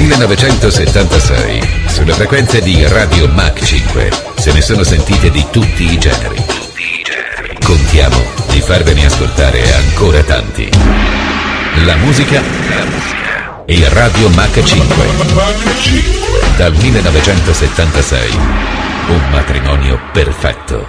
1976, sulle frequenze di Radio Mach 5, se ne sono sentite di tutti i generi. Contiamo di farvene ascoltare ancora tanti. La musica e Radio Mach 5. Dal 1976, un matrimonio perfetto.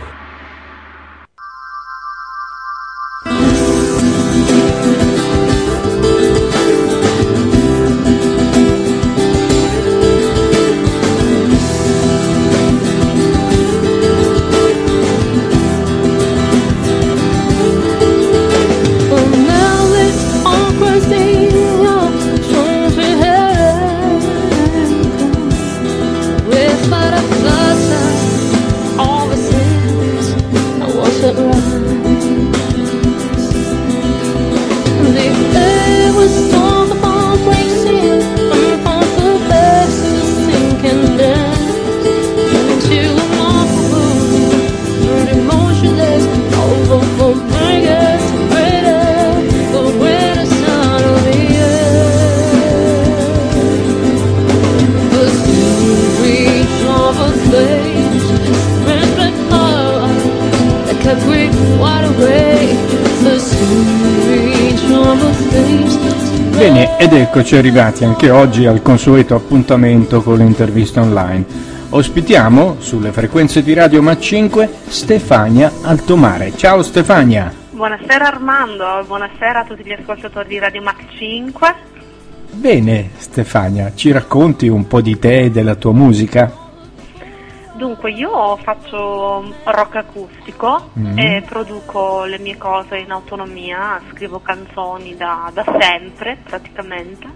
Bene, ed eccoci arrivati anche oggi al consueto appuntamento con l'intervista online. Ospitiamo sulle frequenze di Radio Mach 5 Stefania Altomare. Ciao Stefania. Buonasera Armando, buonasera a tutti gli ascoltatori di Radio Mach 5. Bene Stefania, ci racconti un po' di te e della tua musica? Dunque, io faccio rock acustico e produco le mie cose in autonomia, scrivo canzoni da sempre praticamente.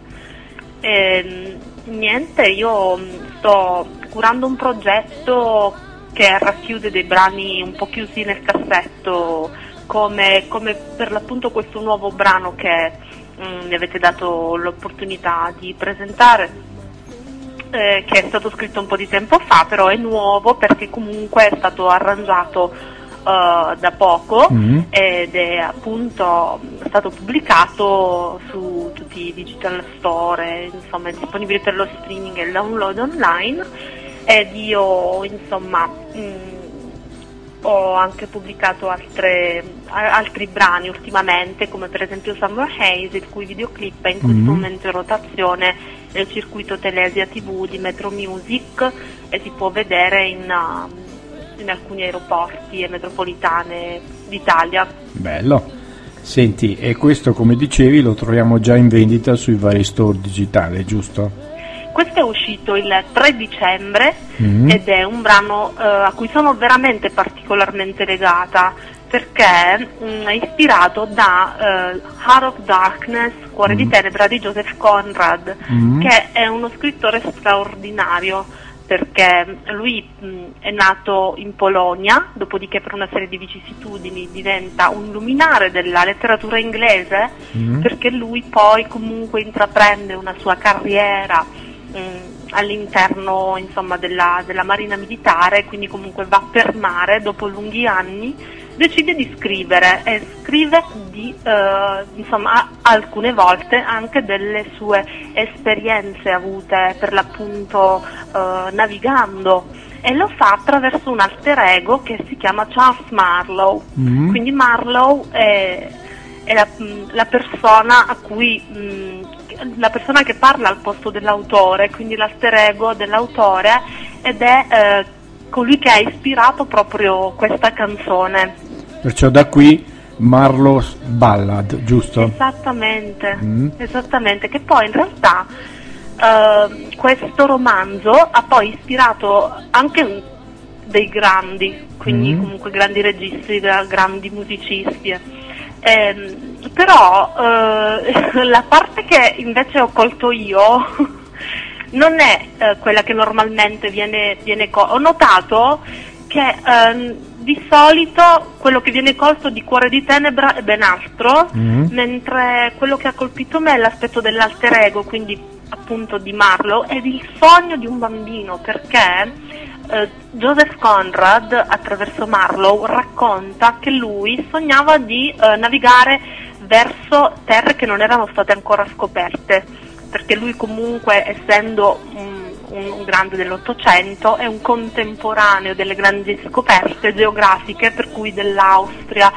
E, niente, io sto curando un progetto che racchiude dei brani un po' chiusi nel cassetto, come per l'appunto questo nuovo brano che mi avete dato l'opportunità di presentare. Che è stato scritto un po' di tempo fa, però è nuovo perché comunque è stato arrangiato da poco ed è appunto stato pubblicato su tutti i digital store, insomma è disponibile per lo streaming e il download online, ed io insomma ho anche pubblicato altri brani ultimamente, come per esempio Summer Haze, il cui videoclip è in questo momento in rotazione nel circuito Telesia TV di Metro Music e si può vedere in alcuni aeroporti e metropolitane d'Italia. Bello. Senti, e questo, come dicevi, lo troviamo già in vendita sui vari store digitali, giusto? Questo è uscito il 3 dicembre ed è un brano a cui sono veramente particolarmente legata, perché è ispirato da Heart of Darkness, Cuore di Tenebra di Joseph Conrad, che è uno scrittore straordinario, perché lui è nato in Polonia, dopodiché per una serie di vicissitudini diventa un luminare della letteratura inglese, perché lui poi comunque intraprende una sua carriera all'interno insomma della Marina Militare, quindi comunque va per mare dopo lunghi anni, decide di scrivere e scrive insomma alcune volte anche delle sue esperienze avute per l'appunto navigando, e lo fa attraverso un alter ego che si chiama Charles Marlowe. Quindi Marlowe è la persona a cui la persona che parla al posto dell'autore, quindi l'alter ego dell'autore, ed è colui che ha ispirato proprio questa canzone. Perciò da qui Marlowe's Ballad, giusto? Esattamente, esattamente, che poi in realtà questo romanzo ha poi ispirato anche dei grandi, quindi comunque grandi registi, grandi musicisti. Però la parte che invece ho colto io non è quella che normalmente viene ho notato che di solito quello che viene colto di Cuore di Tenebra è ben altro, mentre quello che ha colpito me è l'aspetto dell'alter ego, quindi appunto di Marlowe, ed il sogno di un bambino, perché Joseph Conrad attraverso Marlowe racconta che lui sognava di navigare verso terre che non erano state ancora scoperte, perché perché lui comunque, essendo un grande dell'Ottocento, è un contemporaneo delle grandi scoperte geografiche, per cui dell'Australia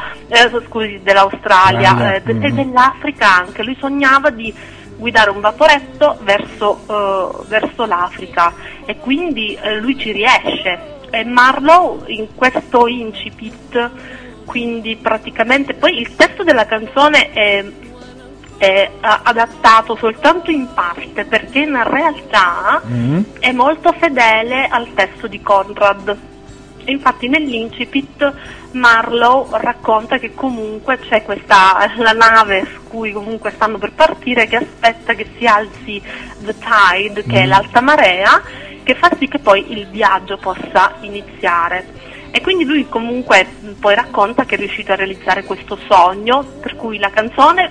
e dell'Africa anche. Lui sognava di guidare un vaporetto verso l'Africa, e quindi lui ci riesce. E Marlowe in questo incipit, quindi praticamente poi il testo della canzone è adattato soltanto in parte, perché in realtà è molto fedele al testo di Conrad. Infatti nell'incipit Marlowe racconta che comunque c'è la nave su cui comunque stanno per partire, che aspetta che si alzi the tide, che è l'alta marea, che fa sì che poi il viaggio possa iniziare. E quindi lui comunque poi racconta che è riuscito a realizzare questo sogno, per cui la canzone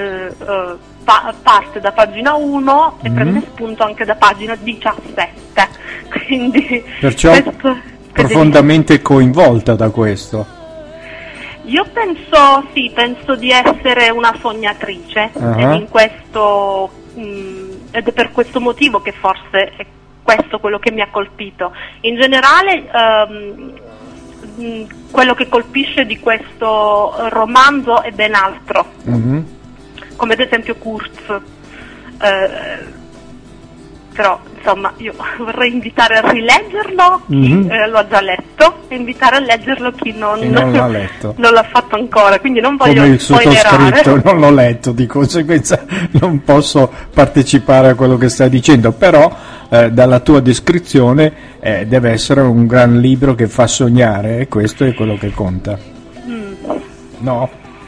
parte da pagina 1 e prende spunto anche da pagina 17. Quindi perciò profondamente coinvolta da questo. Io penso di essere una sognatrice, ed è per questo motivo che forse è questo quello che mi ha colpito. In generale quello che colpisce di questo romanzo è ben altro, come ad esempio Kurtz, però insomma io vorrei invitare a rileggerlo chi lo ha già letto, e invitare a leggerlo chi non l'ha letto, non l'ha fatto ancora, quindi non voglio come il spoilerare. sottoscritto non l'ho letto, di conseguenza non posso partecipare a quello che stai dicendo, però dalla tua descrizione deve essere un gran libro che fa sognare, e questo è quello che conta. No?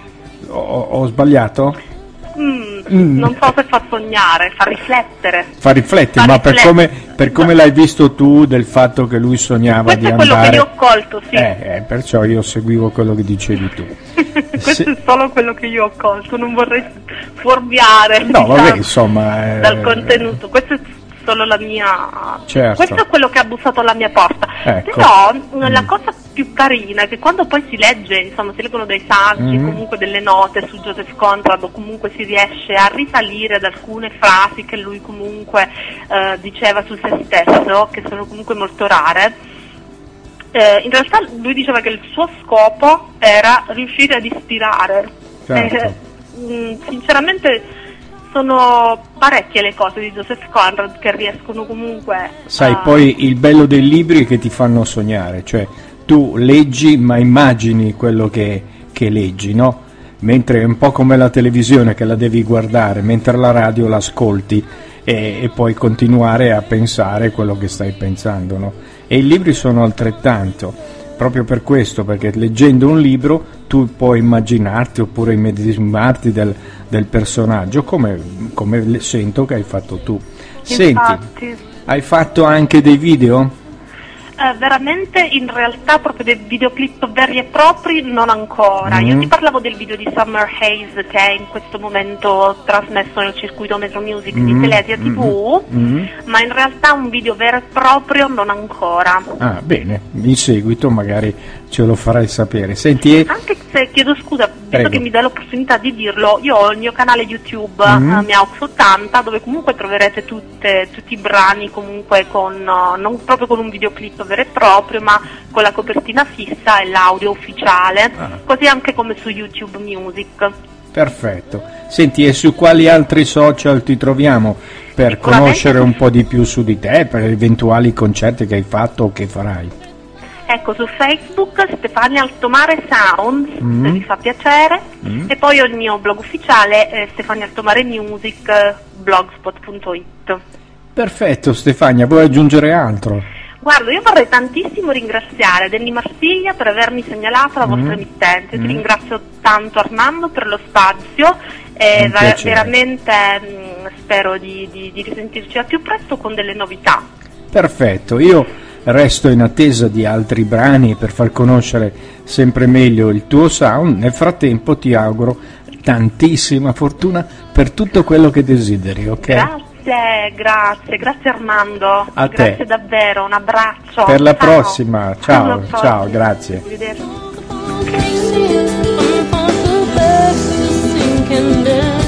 Ho sbagliato? Non so se fa sognare, fa riflettere. Ma per come l'hai visto tu, del fatto che lui sognava questo di andare... Questo è quello che io ho colto, sì. Perciò io seguivo quello che dicevi tu. Questo è solo quello che io ho colto, non vorrei fuorviare dal contenuto. Questo è solo la mia... Certo. Questo è quello che ha bussato alla mia porta. Ecco. Però la cosa più carina è che quando poi si legge, insomma, si leggono dei saggi, comunque delle note su Joseph Conrad, o comunque si riesce a risalire ad alcune frasi che lui comunque diceva su se stesso, che sono comunque molto rare. In realtà lui diceva che il suo scopo era riuscire ad ispirare. Certo. Sinceramente sono parecchie le cose di Joseph Conrad che riescono comunque poi il bello dei libri è che ti fanno sognare, cioè tu leggi ma immagini quello che leggi, no? Mentre è un po' come la televisione, che la devi guardare, mentre la radio l'ascolti e puoi continuare a pensare quello che stai pensando, no? E i libri sono altrettanto, proprio per questo, perché leggendo un libro tu puoi immaginarti oppure immedesimarti del personaggio, come sento che hai fatto tu. Infatti. Senti, hai fatto anche dei video? Veramente, in realtà proprio dei videoclip veri e propri non ancora. Io ti parlavo del video di Summer Haze, che è in questo momento trasmesso nel circuito Metro Music di Telesia TV, ma in realtà un video vero e proprio non ancora. Ah, bene, in seguito magari ce lo farai sapere. Senti, anche se, chiedo scusa, visto Prego. che mi dai l'opportunità di dirlo, io ho il mio canale YouTube, Miaux 80, dove comunque troverete tutti i brani comunque con non proprio con un videoclip vero e proprio, ma con la copertina fissa e l'audio ufficiale, così anche come su YouTube Music. Perfetto. Senti, e su quali altri social ti troviamo per conoscere un po' di più su di te, per eventuali concerti che hai fatto o che farai? Ecco, su Facebook Stefania Altomare Sounds, se vi fa piacere, e poi ho il mio blog ufficiale Stefania Altomare Music, blogspot.it. Perfetto, Stefania, vuoi aggiungere altro? Guarda, io vorrei tantissimo ringraziare Danny Marsiglia per avermi segnalato la vostra emittente. Ti ringrazio tanto, Armando, per lo spazio, e veramente spero di risentirci al più presto con delle novità. Perfetto, io resto in attesa di altri brani per far conoscere sempre meglio il tuo sound. Nel frattempo ti auguro tantissima fortuna per tutto quello che desideri, ok? Grazie Armando, a grazie te. Davvero, un abbraccio. Per la prossima, ciao, prossima. Grazie. Arrivederci.